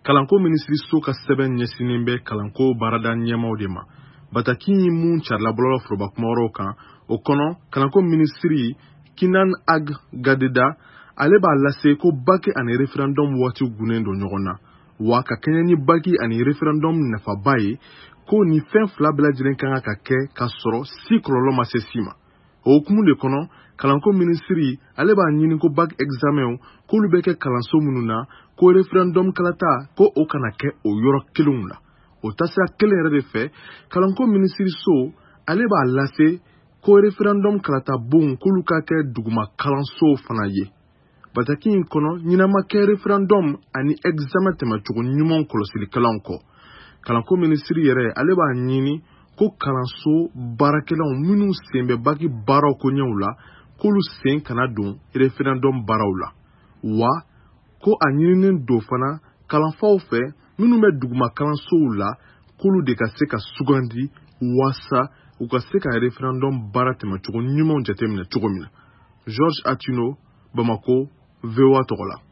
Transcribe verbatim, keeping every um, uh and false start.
kalanko ministri so ka sɛbɛn ɲɛsinin bɛ kalanko baarada ɲɛmaw de ma. Bataki yi mun carila bɔlɔlɔ foroba kumayɔrɔw kan, o kɔnɔ kalanko ministri Kinan Ag Gadida ale b'a lase ko baki ani referendum waati gunnen don ɲɔgɔn na, wa ka kɛɲɛ ni baki ani referendum nafaba ye ko ni fɛn fila bɛɛ lajɛlen kan ka kɛ ka sɔrɔ si kɔlɔlɔ ma se si ma. O hukumu de kɔnɔ kalanko ministri ale b'a ɲini ko bac examen k'olu bɛ kɛ kalanso minnu na ko referendum kalata ko o kana kɛ o yɔrɔ kelenw la. O tasira kelen yɛrɛ de fɛ kalanko ministri so ale b'a lase ko referendum kalata bon k'olu ka kɛ duguma kalanso fana ye. Bataki in kɔnɔ ɲinama kɛ referendum ani examen tɛmɛcogo ɲuman kɔlɔsilikalanw kɔ. Kalanko ministri yɛrɛ ale b'a ɲini ko kalanso baarakɛlaw minnu sen bɛ baki baaraw ko ɲɛw la k'olu sen kana don referendum baaraw la, wa ko a ɲininen don fana kalanfaw fɛ minnu bɛ duguma kalansow la k'olu de ka se ka sugandi wasa u ka se ka referendum baara tɛmɛcogo ɲumanw jateminɛ cogo min na. Georges Atino, Bamako, V O A tɔgɔ la.